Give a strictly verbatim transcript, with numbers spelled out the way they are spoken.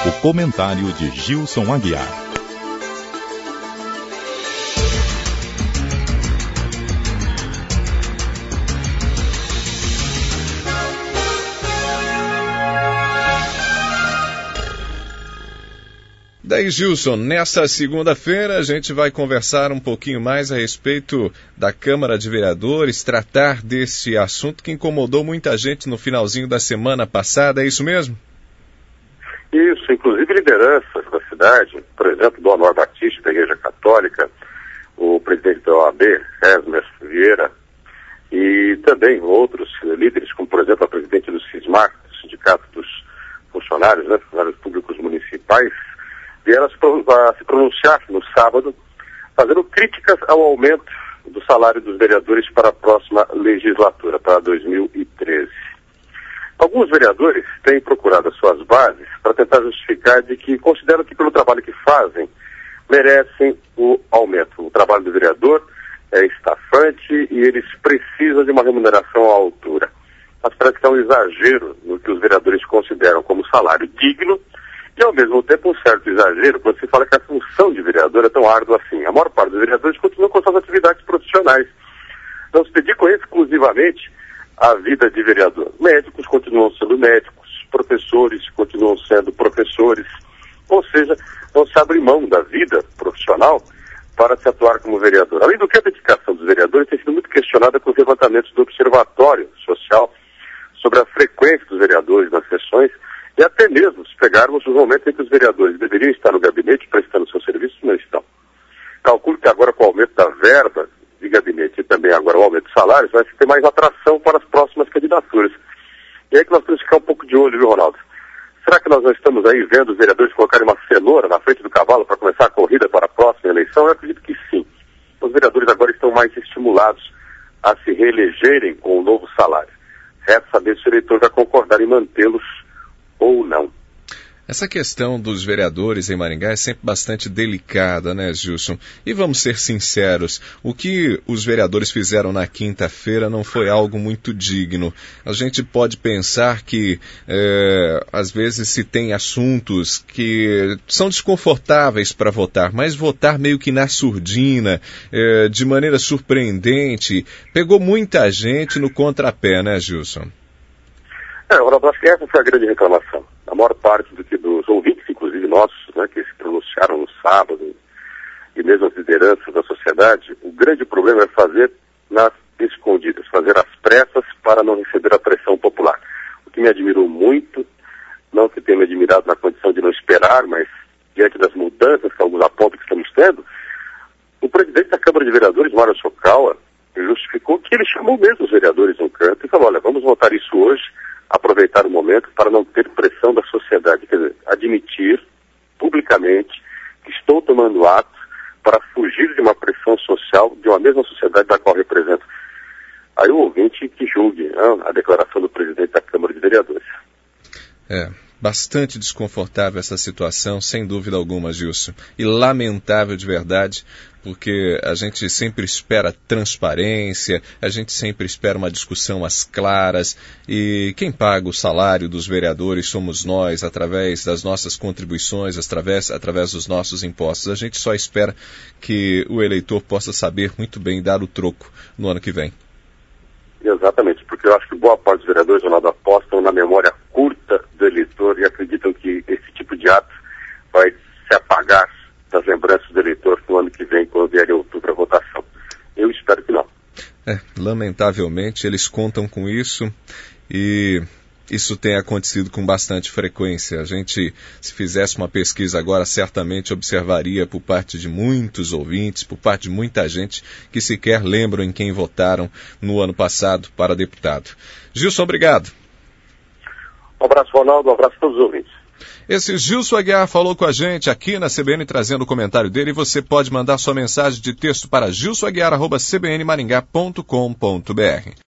O comentário de Gilson Aguiar. Daí, Gilson, nesta segunda-feira a gente vai conversar um pouquinho mais a respeito da Câmara de Vereadores, tratar desse assunto que incomodou muita gente no finalzinho da semana passada, é isso mesmo? Isso, inclusive lideranças da cidade, por exemplo, Dom Anuar Batista, da Igreja Católica, o presidente da O A B, Esmer Vieira, e também outros líderes, como por exemplo a presidente do SISMAR, do Sindicato dos Funcionários, né, Funcionários Públicos Municipais, vieram a se pronunciar no sábado, fazendo críticas ao aumento do salário dos vereadores para a próxima legislatura, para dois mil e treze. Alguns vereadores têm procurado as suas bases para tentar justificar de que consideram que pelo trabalho que fazem, merecem o aumento. O trabalho do vereador é estafante e eles precisam de uma remuneração à altura. Mas parece que é um exagero no que os vereadores consideram como salário digno, e ao mesmo tempo um certo exagero quando se fala que a função de vereador é tão árdua assim. A maior parte dos vereadores continuam com suas atividades profissionais. Não se dedicam exclusivamente à vida de vereador. Médicos continuam sendo médicos, professores continuam sendo professores, ou seja, não se abre mão da vida profissional para se atuar como vereador. Além do que, a dedicação dos vereadores tem sido muito questionada com os levantamentos do Observatório Social sobre a frequência dos vereadores nas sessões. E até mesmo, se pegarmos os momentos em que os vereadores deveriam estar no gabinete prestando seus serviços, não estão. Calculo que agora com o aumento da verba de gabinete e também agora o aumento dos salários, vai ter mais atração para as próximas candidaturas. E aí que nós temos que ficar um pouco de olho, viu, Ronaldo? Será que nós não estamos aí vendo os vereadores colocarem uma cenoura na frente do cavalo para começar a corrida para a próxima eleição? Eu acredito que sim. Os vereadores agora estão mais estimulados a se reelegerem com um novo salário. Resta saber se o eleitor vai concordar em mantê-los ou não. Essa questão dos vereadores em Maringá é sempre bastante delicada, né, Gilson? E vamos ser sinceros, o que os vereadores fizeram na quinta-feira não foi algo muito digno. A gente pode pensar que, é, às vezes, se tem assuntos que são desconfortáveis para votar, mas votar meio que na surdina, é, de maneira surpreendente, pegou muita gente no contrapé, né, Gilson? É, eu acho que essa foi a grande reclamação. A maior parte do que dos ouvintes, inclusive nossos, né, que se pronunciaram no sábado, e mesmo as lideranças da sociedade, o grande problema é fazer nas escondidas, fazer às pressas para não receber a pressão popular. O que me admirou muito, não que tenha me admirado na condição de não esperar, mas diante das mudanças que alguns apontam que estamos tendo, o presidente da Câmara de Vereadores, Mário Sokawa, justificou que ele chamou mesmo os vereadores no canto e falou, olha, vamos votar isso hoje, aproveitar o momento para não ter pressão da sociedade, quer dizer, admitir publicamente que estou tomando ato para fugir de uma pressão social de uma mesma sociedade da qual represento. Aí o ouvinte que julgue, né, a declaração do presidente da Câmara de Vereadores. É, bastante desconfortável essa situação, sem dúvida alguma, Gilson. E lamentável de verdade, porque a gente sempre espera transparência, a gente sempre espera uma discussão às claras, e quem paga o salário dos vereadores somos nós, através das nossas contribuições, através, através dos nossos impostos. A gente só espera que o eleitor possa saber muito bem dar o troco no ano que vem. Exatamente, porque eu acho que boa parte dos vereadores, Ronaldo, apostam na memória curta do eleitor e acreditam que esse tipo de ato vai se apagar das lembranças do eleitor no ano que vem, quando vier em outubro a votação. Eu espero que não. É, lamentavelmente, eles contam com isso e isso tem acontecido com bastante frequência. A gente, se fizesse uma pesquisa agora, certamente observaria por parte de muitos ouvintes, por parte de muita gente que sequer lembram em quem votaram no ano passado para deputado. Gilson, obrigado. Um abraço, Ronaldo, um abraço a todos os ouvintes. Esse Gilson Aguiar falou com a gente aqui na C B N, trazendo o comentário dele, e você pode mandar sua mensagem de texto para gilson aguiar arroba c b n maringá ponto com ponto b r.